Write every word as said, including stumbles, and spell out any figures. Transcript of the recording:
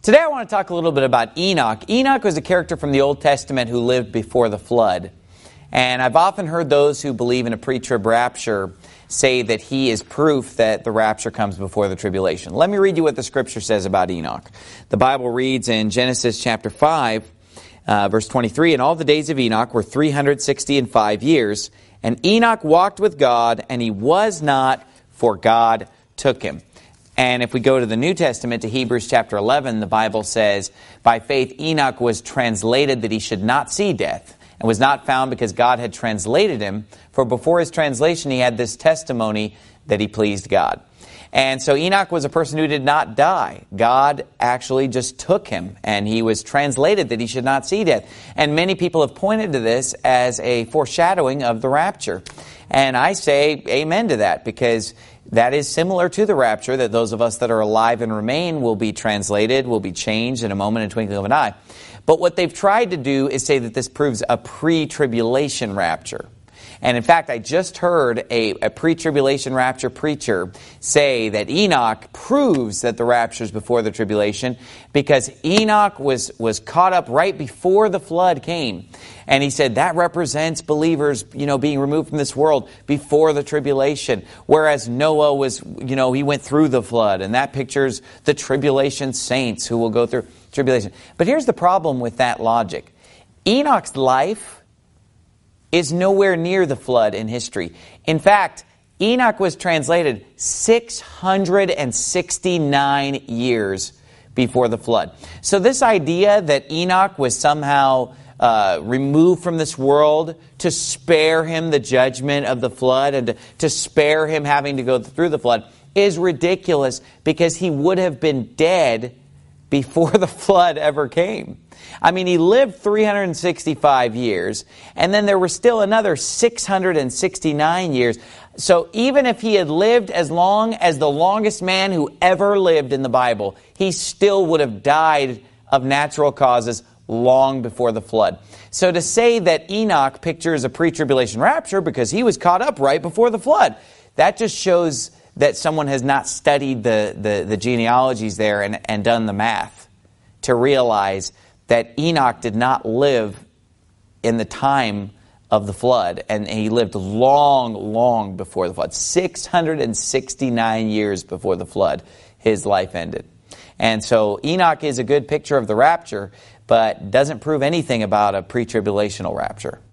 Today I want to talk a little bit about Enoch. Enoch was a character from the Old Testament who lived before the flood. And I've often heard those who believe in a pre-trib rapture say that he is proof that the rapture comes before the tribulation. Let me read you what the Scripture says about Enoch. The Bible reads in Genesis chapter five, uh, verse twenty-three, "And all the days of Enoch were three hundred sixty and five years, and Enoch walked with God, and he was not, for God took him." And if we go to the New Testament, to Hebrews chapter eleven, the Bible says, "By faith Enoch was translated that he should not see death, and was not found because God had translated him. For before his translation he had this testimony that he pleased God." And so Enoch was a person who did not die. God actually just took him, and he was translated that he should not see death. And many people have pointed to this as a foreshadowing of the rapture. And I say amen to that, because that is similar to the rapture, that those of us that are alive and remain will be translated, will be changed in a moment, in a twinkling of an eye. But what they've tried to do is say that this proves a pre-tribulation rapture. And in fact, I just heard a, a pre-tribulation rapture preacher say that Enoch proves that the rapture is before the tribulation, because Enoch was, was caught up right before the flood came. And he said that represents believers, you know, being removed from this world before the tribulation. Whereas Noah was, you know, he went through the flood, and that pictures the tribulation saints who will go through tribulation. But here's the problem with that logic. Enoch's life is nowhere near the flood in history. In fact, Enoch was translated six hundred sixty-nine years before the flood. So this idea that Enoch was somehow uh, removed from this world to spare him the judgment of the flood and to, to spare him having to go through the flood is ridiculous, because he would have been dead before the flood ever came. I mean, he lived three hundred sixty-five years, and then there were still another six hundred sixty-nine years. So even if he had lived as long as the longest man who ever lived in the Bible, he still would have died of natural causes long before the flood. So to say that Enoch pictures a pre-tribulation rapture because he was caught up right before the flood, that just shows that someone has not studied the, the, the genealogies there and, and done the math to realize that Enoch did not live in the time of the flood, and he lived long, long before the flood. six hundred sixty-nine years before the flood, his life ended. And so Enoch is a good picture of the rapture, but doesn't prove anything about a pre-tribulational rapture.